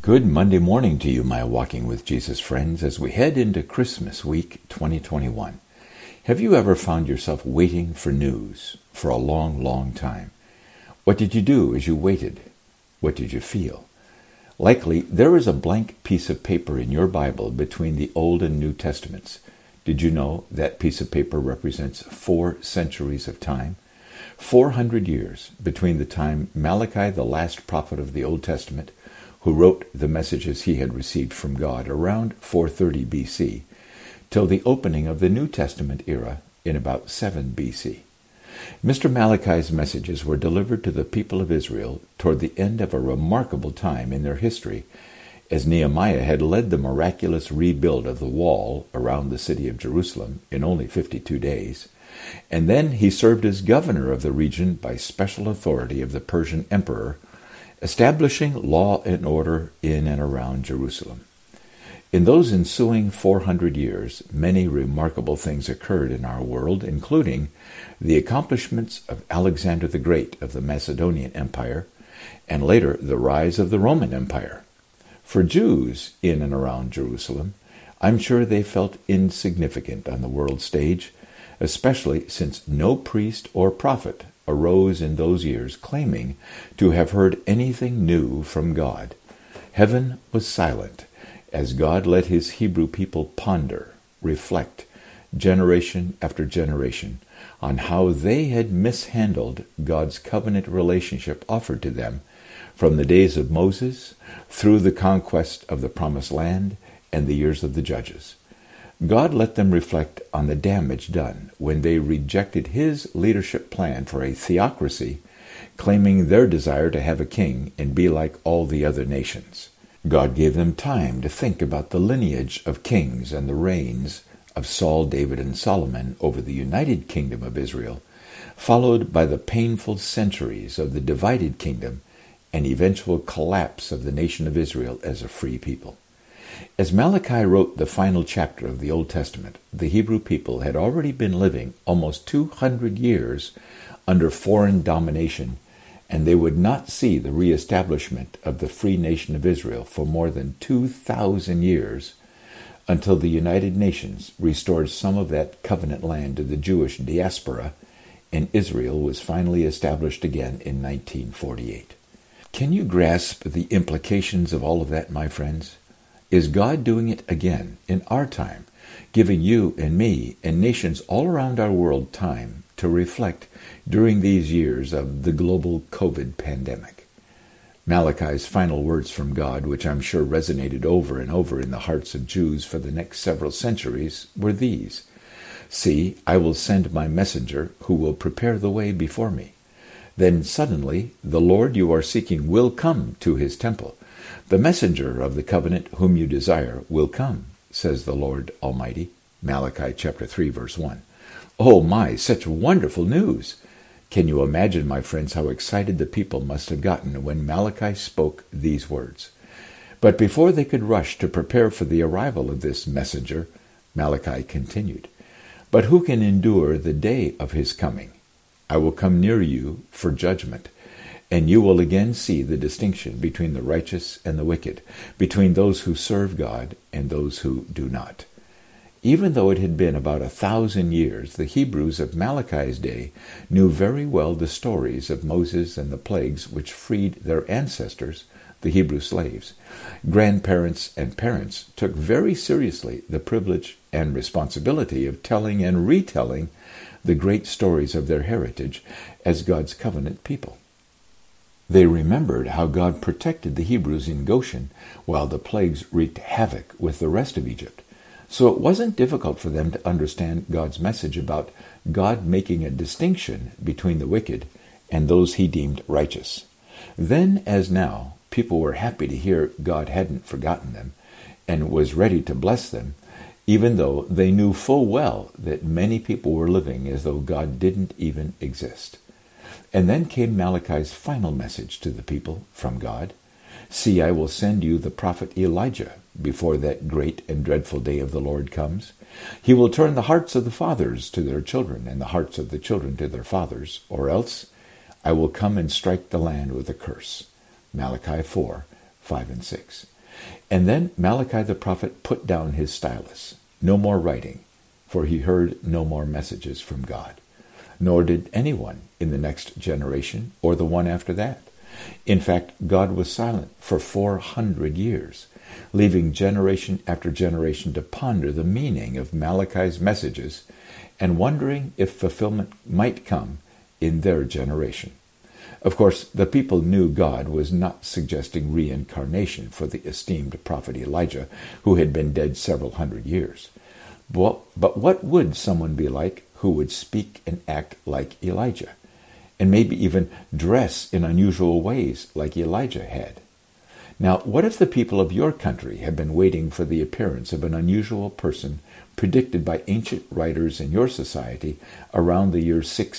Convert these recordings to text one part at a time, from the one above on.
Good Monday morning to you, my Walking with Jesus friends, as we head into Christmas week 2021. Have you ever found yourself waiting for news for a long, long time? What did you do as you waited? What did you feel? Likely, there is a blank piece of paper in your Bible between the Old and New Testaments. Did you know that piece of paper represents 4 centuries of time? 400 years between the time Malachi, the last prophet of the Old Testament, who wrote the messages he had received from God around 430 BC, till the opening of the New Testament era in about 7 BC. Mr. Malachi's messages were delivered to the people of Israel toward the end of a remarkable time in their history, as Nehemiah had led the miraculous rebuild of the wall around the city of Jerusalem in only 52 days, and then he served as governor of the region by special authority of the Persian emperor, establishing law and order in and around Jerusalem. In those ensuing 400 years, many remarkable things occurred in our world, including the accomplishments of Alexander the Great of the Macedonian Empire, and later the rise of the Roman Empire. For Jews in and around Jerusalem, I'm sure they felt insignificant on the world stage, especially since no priest or prophet arose in those years claiming to have heard anything new from God. Heaven was silent as God let his Hebrew people ponder, reflect, generation after generation, on how they had mishandled God's covenant relationship offered to them from the days of Moses through the conquest of the Promised Land and the years of the Judges. God let them reflect on the damage done when they rejected his leadership plan for a theocracy, claiming their desire to have a king and be like all the other nations. God gave them time to think about the lineage of kings and the reigns of Saul, David, and Solomon over the united kingdom of Israel, followed by the painful centuries of the divided kingdom and eventual collapse of the nation of Israel as a free people. As Malachi wrote the final chapter of the Old Testament, the Hebrew people had already been living almost 200 years under foreign domination, and they would not see the reestablishment of the free nation of Israel for more than 2,000 years until the United Nations restored some of that covenant land to the Jewish diaspora, and Israel was finally established again in 1948. Can you grasp the implications of all of that, my friends? Is God doing it again in our time, giving you and me and nations all around our world time to reflect during these years of the global COVID pandemic? Malachi's final words from God, which I'm sure resonated over and over in the hearts of Jews for the next several centuries, were these: "See, I will send my messenger who will prepare the way before me. Then suddenly the Lord you are seeking will come to his temple. The messenger of the covenant whom you desire will come, says the Lord Almighty." Malachi chapter 3, verse 1. Oh my, such wonderful news! Can you imagine, my friends, how excited the people must have gotten when Malachi spoke these words? But before they could rush to prepare for the arrival of this messenger, Malachi continued, "But who can endure the day of his coming? I will come near you for judgment, and you will again see the distinction between the righteous and the wicked, between those who serve God and those who do not." Even though it had been about 1,000 years, the Hebrews of Malachi's day knew very well the stories of Moses and the plagues which freed their ancestors, the Hebrew slaves. Grandparents and parents took very seriously the privilege and responsibility of telling and retelling the great stories of their heritage as God's covenant people. They remembered how God protected the Hebrews in Goshen while the plagues wreaked havoc with the rest of Egypt. So it wasn't difficult for them to understand God's message about God making a distinction between the wicked and those he deemed righteous. Then, as now, people were happy to hear God hadn't forgotten them and was ready to bless them, even though they knew full well that many people were living as though God didn't even exist. And then came Malachi's final message to the people from God: "See, I will send you the prophet Elijah before that great and dreadful day of the Lord comes. He will turn the hearts of the fathers to their children and the hearts of the children to their fathers, or else I will come and strike the land with a curse." Malachi 4, 5 and 6. And then Malachi the prophet put down his stylus. No more writing, for he heard no more messages from God. Nor did anyone in the next generation or the one after that. In fact, God was silent for 400 years, leaving generation after generation to ponder the meaning of Malachi's messages and wondering if fulfillment might come in their generation. Of course, the people knew God was not suggesting reincarnation for the esteemed prophet Elijah, who had been dead several hundred years. But what would someone be like who would speak and act like Elijah, and maybe even dress in unusual ways like Elijah had? Now, what if the people of your country have been waiting for the appearance of an unusual person predicted by ancient writers in your society around the year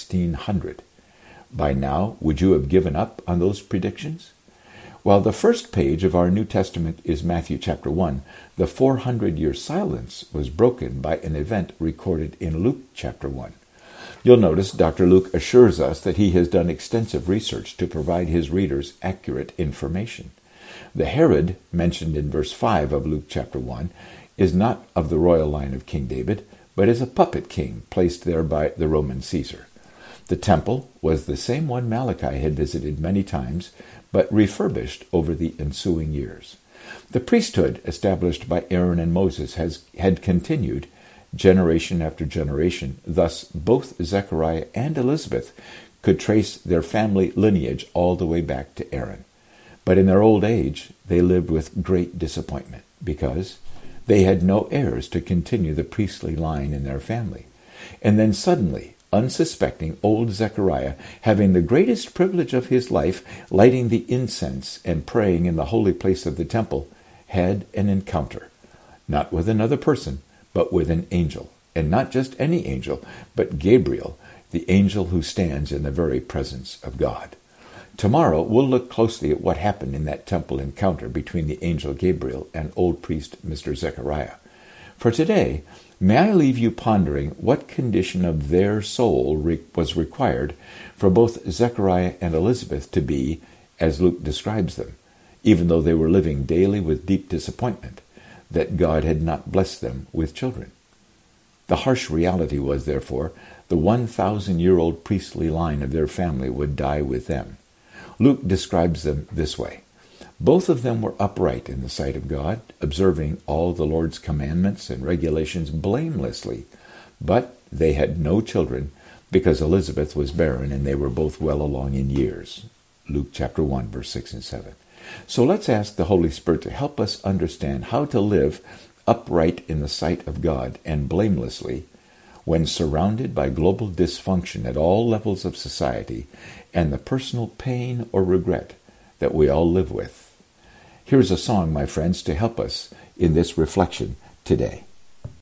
1600? By now, would you have given up on those predictions? While the first page of our New Testament is Matthew chapter 1, the 400-year silence was broken by an event recorded in Luke chapter 1. You'll notice Dr. Luke assures us that he has done extensive research to provide his readers accurate information. The Herod, mentioned in verse 5 of Luke chapter 1, is not of the royal line of King David, but is a puppet king placed there by the Roman Caesar. The temple was the same one Malachi had visited many times, but refurbished over the ensuing years. The priesthood established by Aaron and Moses had continued generation after generation. Thus, both Zechariah and Elizabeth could trace their family lineage all the way back to Aaron. But in their old age, they lived with great disappointment because they had no heirs to continue the priestly line in their family. And then suddenly, unsuspecting old Zechariah, having the greatest privilege of his life, lighting the incense and praying in the holy place of the temple, had an encounter, not with another person, but with an angel. And not just any angel, but Gabriel, the angel who stands in the very presence of God. Tomorrow, we'll look closely at what happened in that temple encounter between the angel Gabriel and old priest Mr. Zechariah. For today, may I leave you pondering what condition of their soul was required for both Zechariah and Elizabeth to be, as Luke describes them, even though they were living daily with deep disappointment that God had not blessed them with children. The harsh reality was, therefore, the 1,000-year-old priestly line of their family would die with them. Luke describes them this way. Both of them were upright in the sight of God, observing all the Lord's commandments and regulations blamelessly, but they had no children because Elizabeth was barren and they were both well along in years. Luke chapter 1, verse 6 and 7. So let's ask the Holy Spirit to help us understand how to live upright in the sight of God and blamelessly when surrounded by global dysfunction at all levels of society and the personal pain or regret that we all live with. Here's a song, my friends, to help us in this reflection today.